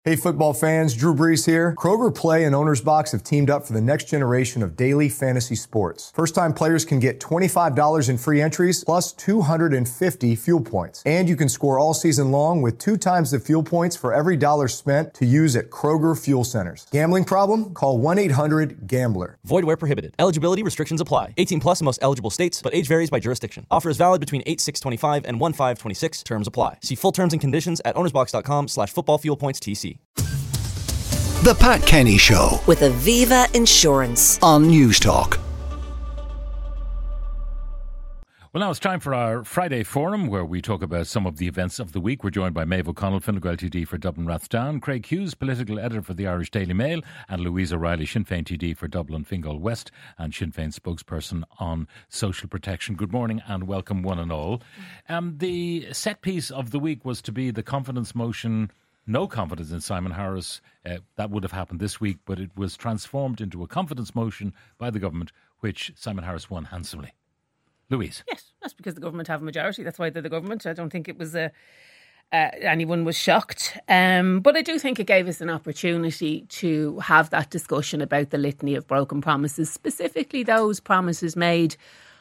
Hey football fans, Drew Brees here. Kroger Play and Owner's Box have teamed up for the next generation of daily fantasy sports. First-time players can get $25 in free entries plus 250 fuel points. And you can score all season long with 2 times the fuel points for every dollar spent to use at Kroger Fuel Centers. Gambling problem? Call 1-800-GAMBLER. Void where prohibited. Eligibility restrictions apply. 18 plus in most eligible states, but age varies by jurisdiction. Offer is valid between 8/6/25 and 1/5/26. Terms apply. See full terms and conditions at ownersbox.com/footballfuelpointstc. The Pat Kenny Show with Aviva Insurance on News Talk. Well, now it's time for our Friday Forum, where we talk about some of the events of the week. We're joined by Maeve O'Connell, Fine Gael TD for Dublin Rathdown, Craig Hughes, political editor for the Irish Daily Mail, and Louise O'Reilly, Sinn Féin TD for Dublin Fingal West and Sinn Féin spokesperson on social protection. Good morning and welcome one and all. The set piece of the week was to be the confidence motion. No confidence in Simon Harris. That would have happened this week, but it was transformed into a confidence motion by the government, which Simon Harris won handsomely. Louise. Yes, that's because the government have a majority. That's why they're the government. I don't think it was anyone was shocked. But I do think it gave us an opportunity to have that discussion about the litany of broken promises, specifically those promises made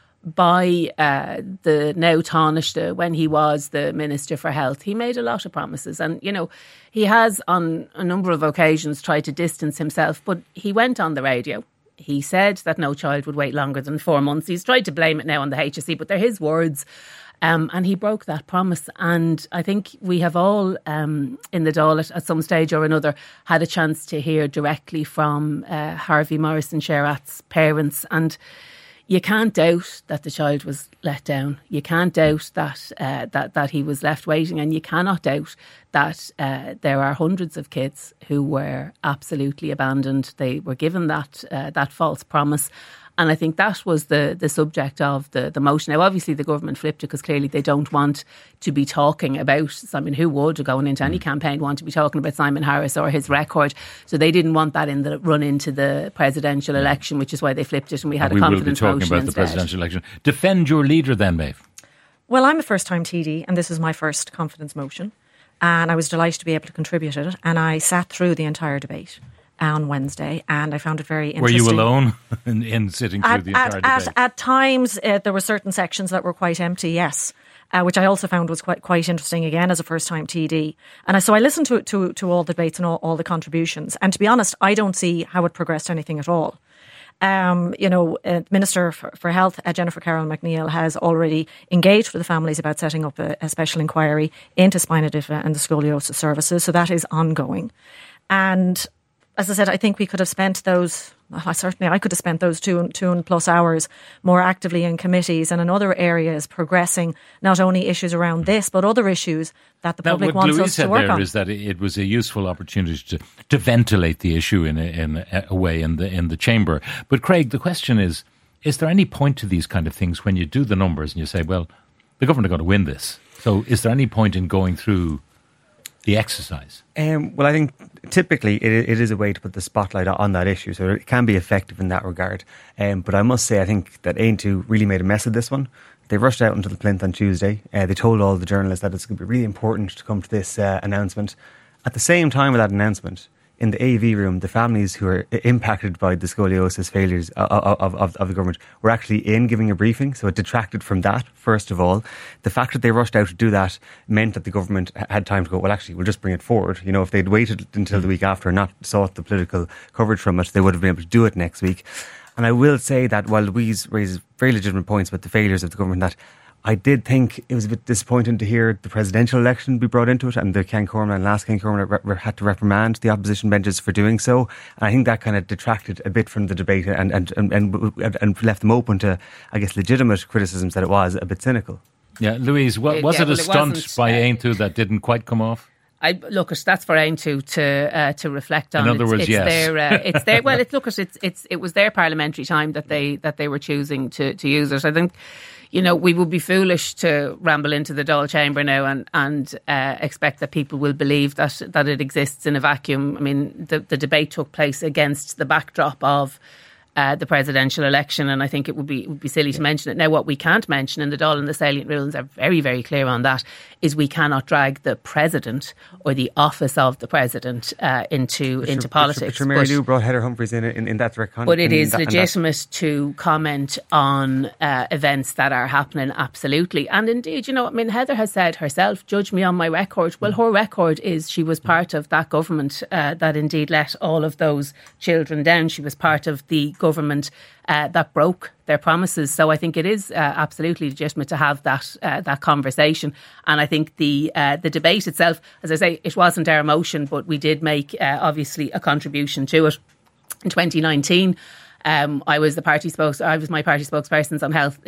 by the now Taoiseach when he was the Minister for Health. He made a lot of promises, and you know he has on a number of occasions tried to distance himself, but he went on the radio. He said that no child would wait longer than 4 months. He's tried to blame it now on the HSE, but they're his words. And he broke that promise. And I think we have all in the Dáil at some stage or another had a chance to hear directly from Harvey Morrison Sherratt's parents. And you can't doubt that the child was let down. You can't doubt that he was left waiting, and you cannot doubt that there are hundreds of kids who were absolutely abandoned. They were given that false promise. And I think that was the subject of the motion. Now, obviously, the government flipped it because clearly they don't want to be talking about Simon. Who would, going into any campaign, want to be talking about Simon Harris or his record? So they didn't want that in the run into the presidential election, which is why they flipped it, and we had a confidence motion motion. We will be talking about instead. the presidential election. Defend your leader then, Maeve. Well, I'm a first-time TD, and this is my first confidence motion. And I was delighted to be able to contribute it. And I sat through the entire debate on Wednesday, and I found it very interesting. Were you alone in sitting through the entire debate? At times, there were certain sections that were quite empty, yes, which I also found was quite interesting, again, as a first-time TD. And so I listened to all the debates and all the contributions. And to be honest, I don't see how it progressed anything at all. Minister for Health, Jennifer Carroll McNeil, has already engaged with the families about setting up a special inquiry into spina bifida and the scoliosis services. So that is ongoing. And as I said, I think we could have spent those, I could have spent those two and plus hours more actively in committees and in other areas progressing not only issues around this, but other issues that the public wants us to work on. What Louise said there is that it was a useful opportunity to ventilate the issue in a way in the chamber. But Craig, the question is there any point to these kind of things when you do the numbers and you say, well, the government are going to win this? So is there any point in going through the exercise? Well, I think typically it is a way to put the spotlight on that issue, so it can be effective in that regard. But I must say, I think that Aontú really made a mess of this one. They rushed out into the plinth on Tuesday. They told all the journalists that it's going to be really important to come to this announcement. At the same time of that announcement, in the AV room, the families who are impacted by the scoliosis failures of the government were actually in giving a briefing, so it detracted from that, first of all. The fact that they rushed out to do that meant that the government had time to go, well, actually, we'll just bring it forward. You know, if they'd waited until the week after and not sought the political coverage from it, they would have been able to do it next week. And I will say that while Louise raises very legitimate points about the failures of the government, that I did think it was a bit disappointing to hear the presidential election be brought into it, and the Ken Cormack and last Ken Cormack had to reprimand the opposition benches for doing so. And I think that kind of detracted a bit from the debate and left them open to, I guess, legitimate criticisms that it was a bit cynical. Yeah, Louise, was it a stunt by Aontú that didn't quite come off? That's for Aontú to reflect on. In other words, yes. It's their. Well, it was their parliamentary time that they were choosing to use it. I think, you know, we would be foolish to ramble into the Dáil chamber now and expect that people will believe that it exists in a vacuum. I mean, the debate took place against the backdrop of the presidential election, and I think it would be silly to mention it. Now, what we can't mention, and the Dáil and the salient rulings are very, very clear on that, is we cannot drag the president or the office of the president into politics. But Mary Lou brought Heather Humphreys in that direct context. But it is legitimate to comment on events that are happening, absolutely. And indeed, Heather has said herself, judge me on my record. Well, her record is she was part of that government that indeed let all of those children down. She was part of the government that broke their promises. So I think it is absolutely legitimate to have that conversation. And I think the debate itself, as I say, it wasn't our motion, but we did make obviously a contribution to it. In 2019, I was my party spokesperson on health.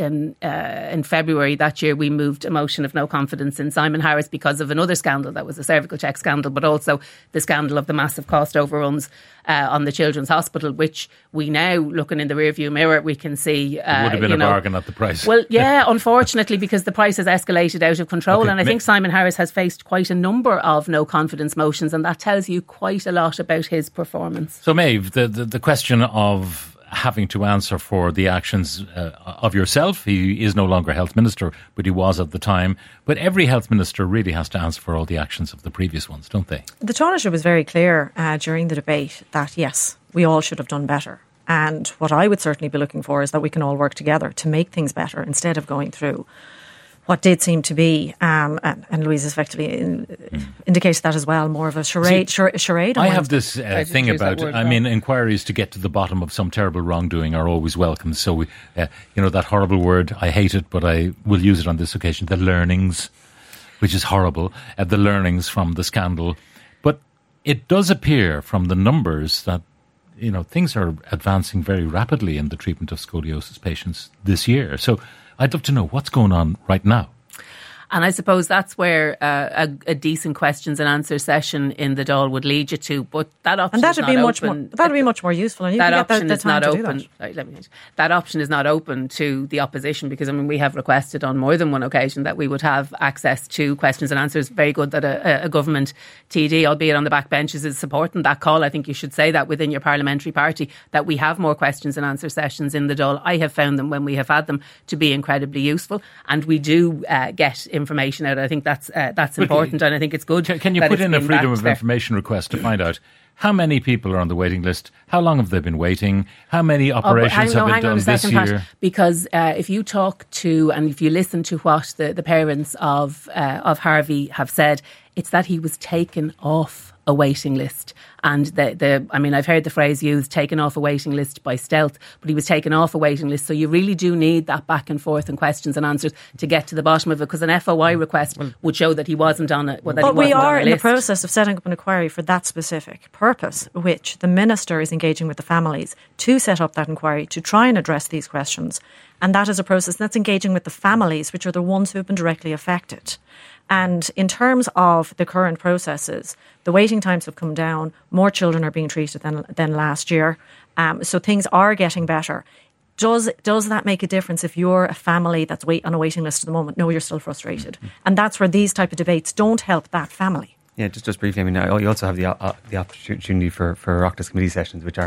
In February that year, we moved a motion of no confidence in Simon Harris because of another scandal that was a cervical check scandal, but also the scandal of the massive cost overruns on the Children's Hospital, which we now, looking in the rearview mirror, we can see. It would have been a bargain at the price. Well, yeah, unfortunately, because the price has escalated out of control. Okay. And I think Simon Harris has faced quite a number of no confidence motions, and that tells you quite a lot about his performance. So, Maeve, the question of having to answer for the actions of yourself. He is no longer health minister, but he was at the time. But every health minister really has to answer for all the actions of the previous ones, don't they? The Taoiseach was very clear during the debate that, yes, we all should have done better. And what I would certainly be looking for is that we can all work together to make things better instead of going through what did seem to be, and Louise effectively indicates that as well, more of a charade. I have this thing about, inquiries to get to the bottom of some terrible wrongdoing are always welcome. So, we, that horrible word, I hate it, but I will use it on this occasion, the learnings, which is horrible, the learnings from the scandal. But it does appear from the numbers that, things are advancing very rapidly in the treatment of scoliosis patients this year. So I'd love to know what's going on right now. And I suppose that's where a decent questions and answers session in the Dáil would lead you to. But that option is not open. That'd be much more useful. And that option is not open. That option is not open to the opposition because, we have requested on more than one occasion that we would have access to questions and answers. Very good that a government TD, albeit on the back benches, is supporting that call. I think you should say that within your parliamentary party, that we have more questions and answer sessions in the Dáil. I have found them, when we have had them, to be incredibly useful. And we do get information out. I think that's important, and I think it's good. Can you put in a freedom of information request to find out how many people are on the waiting list? How long have they been waiting? How many operations have been done this year? Pat, because if you talk to and if you listen to what the parents of Harvey have said, it's that he was taken off a waiting list. And I've heard the phrase used, taken off a waiting list by stealth, but he was taken off a waiting list. So you really do need that back and forth and questions and answers to get to the bottom of it, because an FOI request would show that he wasn't on it. But we are in the process of setting up an inquiry for that specific purpose, which the Minister is engaging with the families to set up that inquiry to try and address these questions. And that is a process that's engaging with the families, which are the ones who have been directly affected. And in terms of the current processes, the waiting times have come down. More children are being treated than last year. So things are getting better. Does that make a difference if you're a family that's on a waiting list at the moment? No, you're still frustrated. And that's where these type of debates don't help that family. Yeah, just briefly, you also have the opportunity for Oireachtas committee sessions, which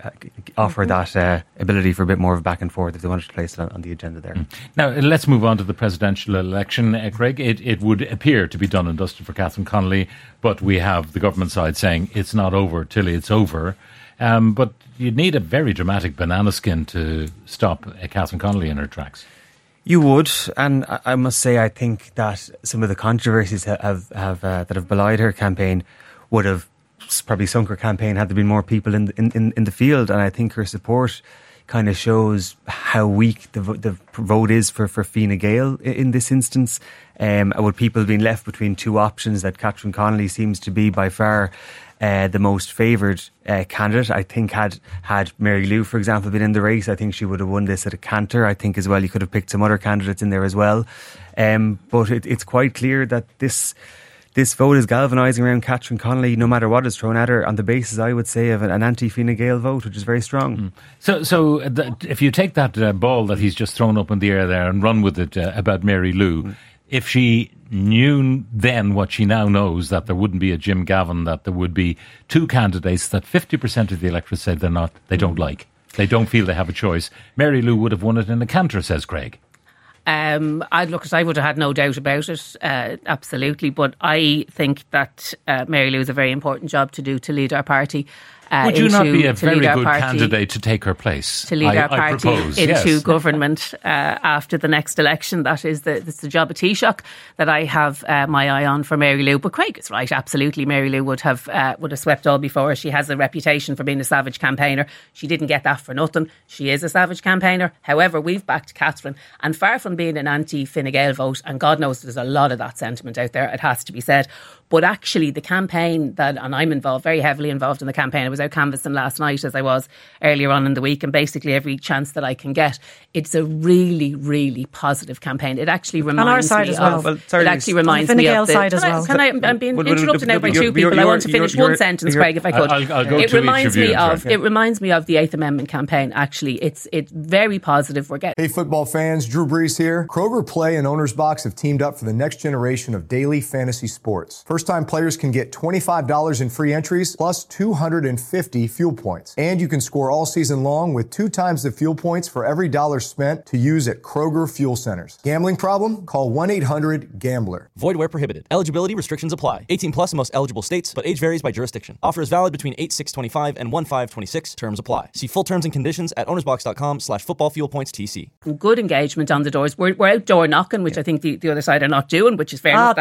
offer that ability for a bit more of a back and forth if they wanted to place it on the agenda there. Now, let's move on to the presidential election, Craig. It would appear to be done and dusted for Catherine Connolly, but we have the government side saying it's not over till it's over. But you'd need a very dramatic banana skin to stop Catherine Connolly in her tracks. You would, and I must say, I think that some of the controversies that have belied her campaign would have probably sunk her campaign had there been more people in the field. And I think her support kind of shows how weak the vote is for Fine Gael in this instance. With people being left between two options, that Catherine Connolly seems to be by far the most favoured candidate. I think had Mary Lou, for example, been in the race, I think she would have won this at a canter. I think as well you could have picked some other candidates in there as well. But it's quite clear that this vote is galvanising around Catherine Connolly, no matter what is thrown at her, on the basis, I would say, of an anti-Fine Gael vote, which is very strong. So if you take that ball that he's just thrown up in the air there and run with it about Mary Lou, if she knew then what she now knows, that there wouldn't be a Jim Gavin, that there would be two candidates that 50% of the electorate said they don't like. They don't feel they have a choice. Mary Lou would have won it in a canter, says Craig. I would have had no doubt about it, absolutely. But I think that Mary Lou has a very important job to do to lead our party. Would you not be a very good candidate to take her place? To lead our party into government after the next election. That's the job of Taoiseach that I have my eye on for Mary Lou. But Craig is right, absolutely. Mary Lou would have swept all before her. She has a reputation for being a savage campaigner. She didn't get that for nothing. She is a savage campaigner. However, we've backed Catherine, and far from being an anti-Fine Gael vote, and God knows there's a lot of that sentiment out there, it has to be said. But actually, the campaign and I'm involved, very heavily involved in the campaign. I was out canvassing last night, as I was earlier on in the week, and basically every chance that I can get. It's a really, really positive campaign. It actually reminds me of. It actually reminds me of the side as well. I'm being interrupted now by two people. I want to finish one sentence, Craig, if I could. I'll go to each of you. It reminds me of the 8th Amendment campaign. Actually, it's very positive. Hey, football fans, Drew Brees here. Kroger Play and Owner's Box have teamed up for the next generation of daily fantasy sports. First-time players can get $25 in free entries plus 250 fuel points. And you can score all season long with 2 times the fuel points for every dollar spent to use at Kroger Fuel Centers. Gambling problem? Call 1-800-GAMBLER. Void where prohibited. Eligibility restrictions apply. 18 plus in most eligible states, but age varies by jurisdiction. Offer is valid between 8/6/25 and 1/5/26. Terms apply. See full terms and conditions at ownersbox.com/footballfuelpointstc. Good engagement on the doors. We're outdoor knocking, which I think the other side are not doing, which is fair enough.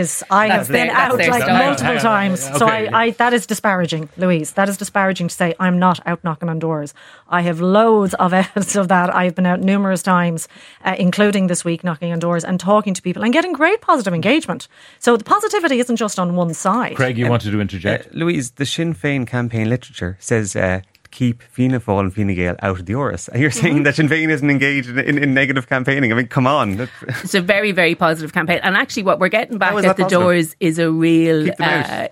I have been out multiple times. So that is disparaging, Louise. That is disparaging to say I'm not out knocking on doors. I have loads of evidence of that. I've been out numerous times, including this week, knocking on doors and talking to people and getting great positive engagement. So the positivity isn't just on one side. Craig, you wanted to interject? Louise, the Sinn Féin campaign literature says keep Fianna Fáil and Fine Gael out of the Áras. And you're saying that Sinn Féin isn't engaged in negative campaigning. I mean, come on. It's a very, very positive campaign. And actually what we're getting back at the doors is a real kind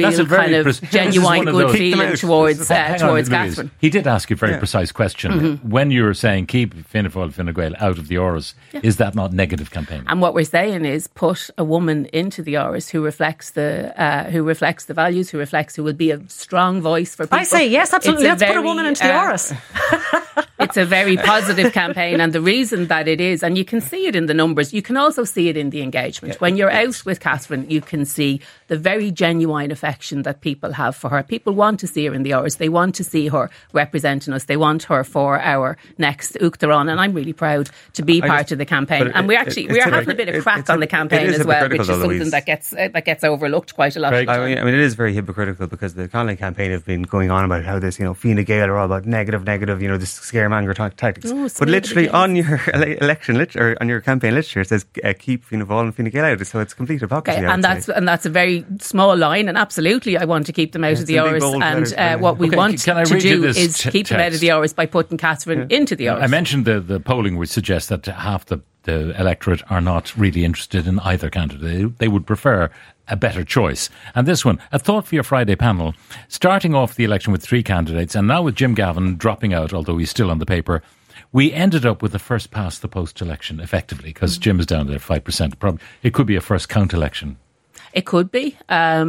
of genuine good feeling towards Catherine. He did ask you a very precise question. Mm-hmm. When you're saying keep Fianna Fáil, Fine Gael out of the Áras, is that not negative campaigning? And what we're saying is put a woman into the Áras who reflects the values, who will be a strong voice for people. I say yes, absolutely. Let's put a woman into the Áras. It's a very positive campaign, and the reason that it is, and you can see it in the numbers, you can also see it in the engagement. When you're out with Catherine, you can see the very genuine affection that people have for her. People want to see her in the Áras. They want to see her representing us. They want her for our next Uachtaráin, and I'm really proud to be part of the campaign. And we're having a bit of crack on the campaign as well, which is something that gets overlooked quite a lot. I mean, it is very hypocritical because the Connolly campaign have been going on about how this, Fine Gael are all about negative, this scaremonger tactics. But literally on your election literature, on your campaign literature, it says keep Fianna Fáil and Fine Gael out. So it's complete hypocrisy. Okay, and that's a very small line, and absolutely I want to keep them out of the Áras, and what we want to do is keep them out of the Áras by putting Catherine into the Áras. I mentioned the polling would suggest that half the electorate are not really interested in either candidate. They would prefer a better choice. And this one, a thought for your Friday panel, starting off the election with 3 candidates, and now with Jim Gavin dropping out, although he's still on the paper, we ended up with the first past the post election effectively, because Jim is down to 5%. It could be a first count election. It could be. I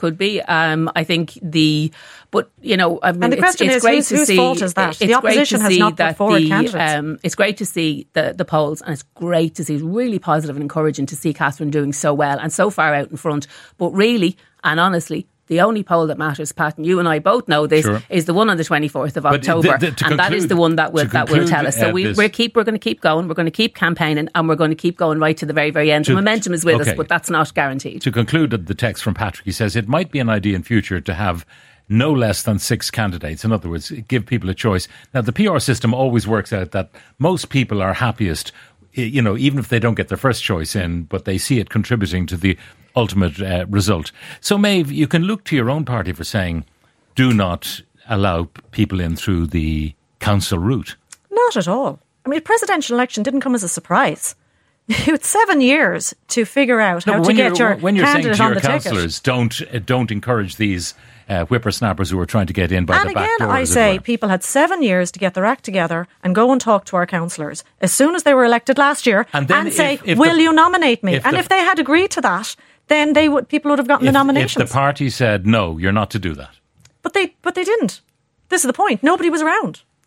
think and the question is, whose fault is that? The opposition has not put forward candidates. It's great to see the polls, and it's great to see, it's really positive and encouraging to see Catherine doing so well and so far out in front. But really, and honestly, the only poll that matters, Pat, and you and I both know this, is the one on the 24th of October. And that is the one that will tell us. So we're going to keep going, we're going to keep campaigning, and we're going to keep going right to the very, very end. The momentum is with us, but that's not guaranteed. To conclude the text from Patrick, he says, it might be an idea in future to have no less than 6 candidates. In other words, give people a choice. Now, the PR system always works out that most people are happiest, even if they don't get their first choice in, but they see it contributing to the ultimate result. So, Maeve, you can look to your own party for saying, do not allow people in through the council route. Not at all. I mean, a presidential election didn't come as a surprise. You had 7 years to figure out how to get your candidate on the ticket. When you're saying to your councillors, don't encourage these whippersnappers who are trying to get in by the back door. And again, I say people had 7 years to get their act together and go and talk to our councillors as soon as they were elected last year and say, will you nominate me? And if they had agreed to that, then people would have gotten the nominations. If the party said, no, you're not to do that. But they didn't. This is the point. Nobody was around.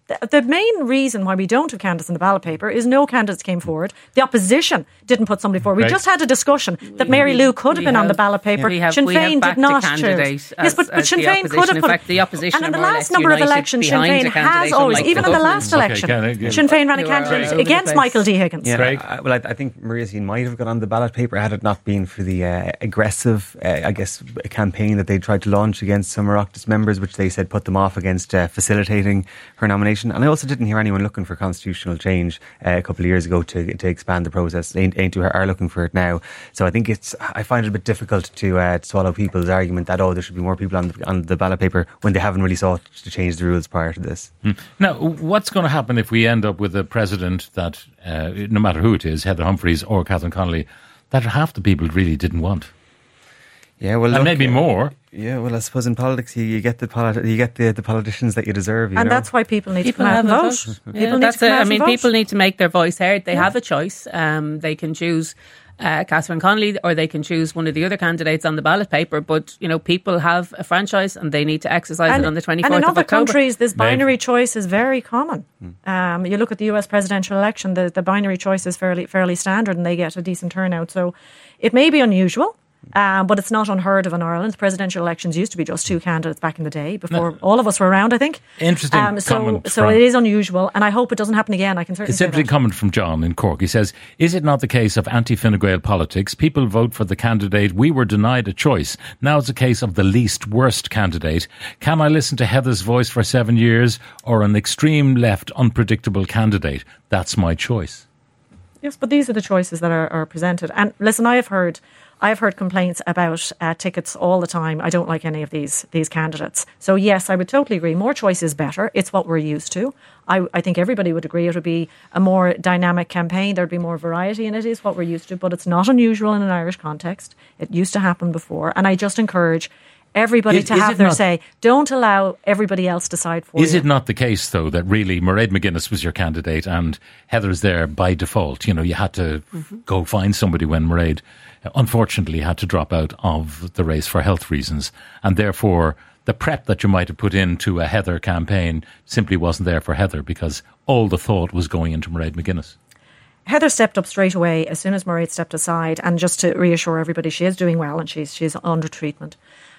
The main reason why we don't have candidates in the ballot paper is no candidates came forward. The opposition didn't put somebody forward. We just had a discussion that Mary Lou could have been on the ballot paper. Sinn Féin did not choose. Yes, but Sinn Féin could have put. The opposition, and in the last number of elections, Sinn Féin has always, even in the last election, Sinn Féin ran a candidate against Michael D. Higgins. Yeah, well, I think Maria Seen might have got on the ballot paper had it not been for the aggressive, campaign that they tried to launch against some Oireachtas members, which they said put them off against facilitating her nomination. And I also didn't hear anyone looking for constitutional change a couple of years ago to expand the process. Ain't are looking for it now. So I think I find it a bit difficult to swallow people's argument that there should be more people on the ballot paper when they haven't really sought to change the rules prior to this. Now, what's going to happen if we end up with a president that, no matter who it is, Heather Humphreys or Catherine Connolly, that half the people really didn't want? Yeah, well, and maybe more. Yeah, well, I suppose in politics you get the politicians that you deserve. You and know? That's why people need to come out and vote. People need to make their voice heard. They have a choice. They can choose Catherine Connolly, or they can choose one of the other candidates on the ballot paper. But people have a franchise, and they need to exercise it on the 24th of October. And in other countries, this binary choice is very common. You look at the US presidential election; the binary choice is fairly standard, and they get a decent turnout. So it may be unusual. But it's not unheard of in Ireland. Presidential elections used to be just two candidates back in the day before all of us were around, I think. Interesting comment. So it is unusual, and I hope it doesn't happen again. I can certainly say that. It's interesting comment from John in Cork. He says, is it not the case of anti-Fine Gael politics? People vote for the candidate. We were denied a choice. Now it's a case of the least worst candidate. Can I listen to Heather's voice for 7 years or an extreme left unpredictable candidate? That's my choice. Yes, but these are the choices that are presented. And listen, I have heard complaints about tickets all the time. I don't like any of these candidates. So yes, I would totally agree. More choice is better. It's what we're used to. I think everybody would agree it would be a more dynamic campaign. There'd be more variety, and it is what we're used to. But it's not unusual in an Irish context. It used to happen before. And I just encourage everybody to have their say. Don't allow everybody else decide for you. Is it not the case, though, that really Mairead McGuinness was your candidate and Heather's there by default? You had to go find somebody when Mairead, unfortunately, had to drop out of the race for health reasons. And therefore, the prep that you might have put into a Heather campaign simply wasn't there for Heather because all the thought was going into Mairead McGuinness. Heather stepped up straight away as soon as Mairead stepped aside. And just to reassure everybody, she is doing well and she's under treatment.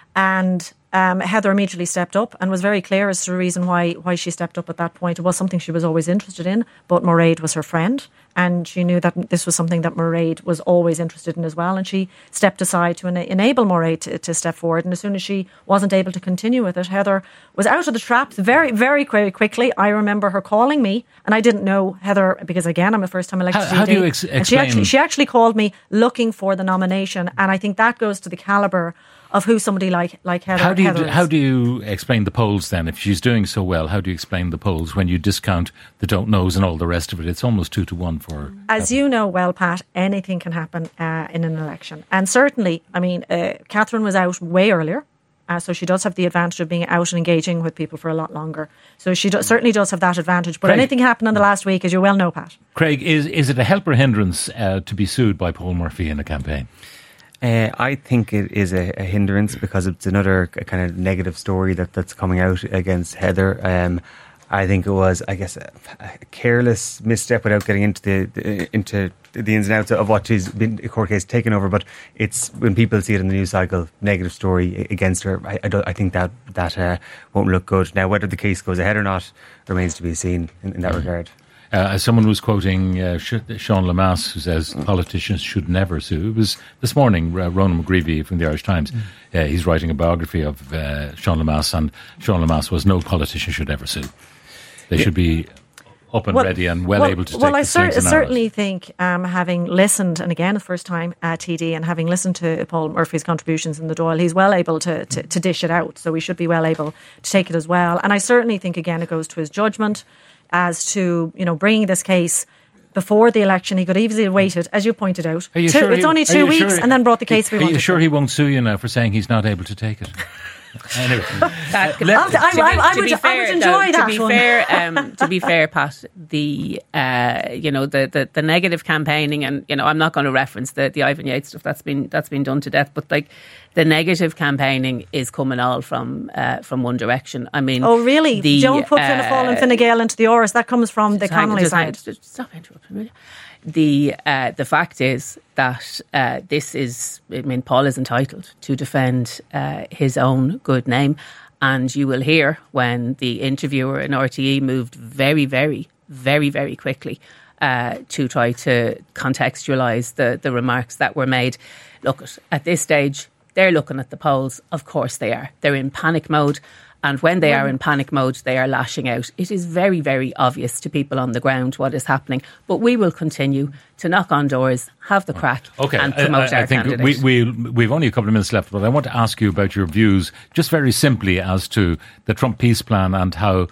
And Heather immediately stepped up and was very clear as to the reason why she stepped up at that point. It was something she was always interested in, but Mairead was her friend, and she knew that this was something that Mairead was always interested in as well, and she stepped aside to enable Mairead to step forward. And as soon as she wasn't able to continue with it, Heather was out of the traps very, very quickly. I remember her calling me, and I didn't know Heather because, again, I'm a first-time elected How do you explain? And she actually called me looking for the nomination, and I think that goes to the calibre of who somebody like Heather. How do you explain the polls then? If she's doing so well, how do you explain the polls when you discount the don't knows and all the rest of it? It's almost 2-1 for her. As you know well, Pat, anything can happen in an election. And certainly, Catherine was out way earlier. So she does have the advantage of being out and engaging with people for a lot longer. So she certainly does have that advantage. But anything happened in the last week, as you well know, Pat. Craig, is it a help or hindrance to be sued by Paul Murphy in a campaign? I think it is a hindrance because it's another kind of negative story that's coming out against Heather. I think it was, a careless misstep without getting into the ins and outs of what she's been a court case taken over. But it's when people see it in the news cycle, negative story against her. I think that won't look good. Now, whether the case goes ahead or not remains to be seen in that regard. Someone was quoting Sean Lemass, who says politicians should never sue. It was this morning, Ronan McGreevy from the Irish Times. He's writing a biography of Sean Lemass, and Sean Lemass was, no politician should ever sue. They should be up and ready and able to take the slings and arrows. I certainly think, having listened, and again, the first time at TD, and having listened to Paul Murphy's contributions in the Dáil, he's well able to dish it out. So we should be well able to take it as well. And I certainly think, again, it goes to his judgment as to, bringing this case before the election. He could easily have waited, as you pointed out. It's only 2 weeks, and then brought the case. Are you sure he won't sue you now for saying he's not able to take it? Anyway, I would enjoy that. To be fair, Pat, the negative campaigning, and I'm not going to reference the Ivan Yates stuff that's been done to death, but like the negative campaigning is coming all from One Direction. I mean, oh really? Don't put Fianna Fáil and Fine Gael into the Oras. That comes from the Connolly side. Stop interrupting me. The fact is that Paul is entitled to defend his own good name, and you will hear when the interviewer in RTE moved very, very, very, very quickly to try to contextualise the remarks that were made. Look, at this stage, they're looking at the polls. Of course they are. They're in panic mode. And when they are in panic mode, they are lashing out. It is very, very obvious to people on the ground what is happening. But we will continue to knock on doors, have the crack, and promote our candidate. I think we've only a couple of minutes left, but I want to ask you about your views, just very simply, as to the Trump peace plan and how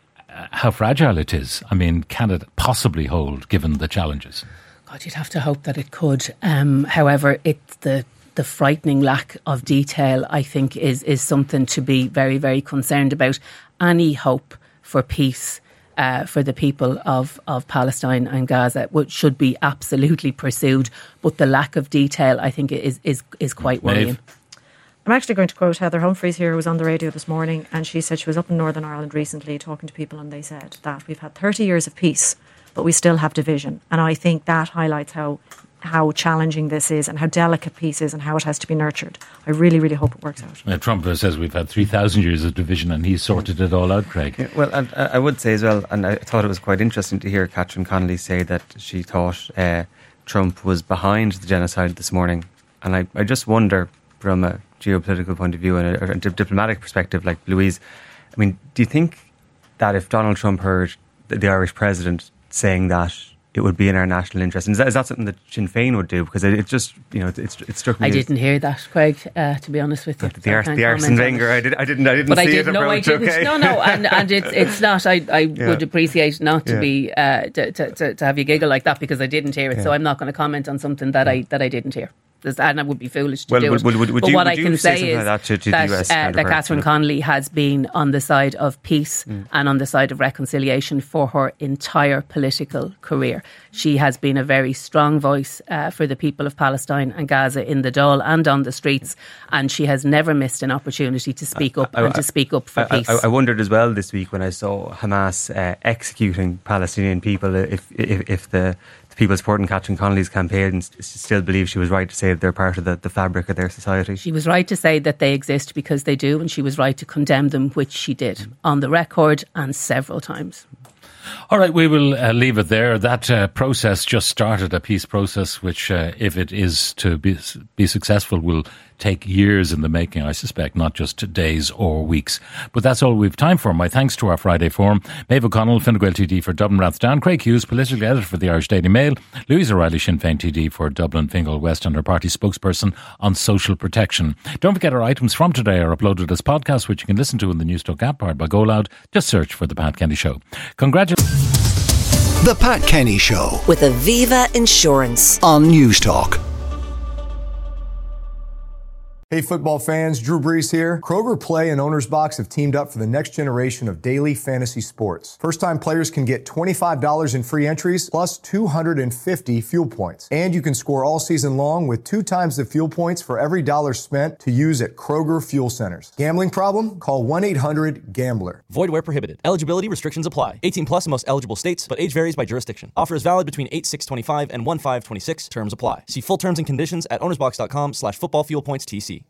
fragile it is. I mean, can it possibly hold, given the challenges? God, you'd have to hope that it could. However, it's the frightening lack of detail, I think, is something to be very, very concerned about. Any hope for peace for the people of Palestine and Gaza should be absolutely pursued. But the lack of detail, I think, is quite worrying. I'm actually going to quote Heather Humphreys here, who was on the radio this morning, and she said she was up in Northern Ireland recently talking to people, and they said that we've had 30 years of peace, but we still have division. And I think that highlights how challenging this is and how delicate peace is and how it has to be nurtured. I really, really hope it works out. Trump says we've had 3,000 years of division and he's sorted it all out, Craig. Yeah, well, and I would say as well, and I thought it was quite interesting to hear Catherine Connolly say that she thought Trump was behind the genocide this morning. And I just wonder, from a geopolitical point of view and a diplomatic perspective, like Louise, I mean, do you think that if Donald Trump heard the Irish president saying that, it would be in our national interest? And is that something that Sinn Féin would do? Because it just, it struck me. I didn't hear that, Craig, to be honest with you. The Arsene Wenger, I didn't but see I did, it. No, I didn't. Okay. No, and it's not. I would appreciate not to be to have you giggle like that, because I didn't hear it. Yeah. So I'm not going to comment on something that I didn't hear. And I would be foolish to do it. But what I can say is that Catherine Connolly has been on the side of peace and on the side of reconciliation for her entire political career. She has been a very strong voice for the people of Palestine and Gaza in the Dáil and on the streets, and she has never missed an opportunity to speak up to speak up for peace. I wondered as well this week when I saw Hamas executing Palestinian people if the people supporting Catherine Connolly's campaign still believe she was right to say that they're part of the fabric of their society. She was right to say that they exist because they do, and she was right to condemn them, which she did on the record and several times. All right, we will leave it there. That process just started, a peace process, which, if it is to be successful, will take years in the making, I suspect, not just days or weeks. But that's all we've time for. My thanks to our Friday Forum: Maeve O'Connell, Fine Gael TD for Dublin Rathdown; Craig Hughes, political editor for the Irish Daily Mail; Louise O'Reilly, Sinn Féin TD for Dublin Fingal West and her party spokesperson on social protection. Don't forget, our items from today are uploaded as podcasts, which you can listen to in the Newstalk app powered by Go Loud. Just search for The Pat Kenny Show. Congratulations. The Pat Kenny Show with Aviva Insurance on Newstalk. Hey football fans, Drew Brees here. Kroger Play and Owner's Box have teamed up for the next generation of daily fantasy sports. First-time players can get $25 in free entries plus 250 fuel points. And you can score all season long with 2 times the fuel points for every dollar spent to use at Kroger Fuel Centers. Gambling problem? Call 1-800-GAMBLER. Void where prohibited. Eligibility restrictions apply. 18 plus in most eligible states, but age varies by jurisdiction. Offer is valid between 8/6/25 and 1/5/26. Terms apply. See full terms and conditions at ownersbox.com/footballfuelpointstc.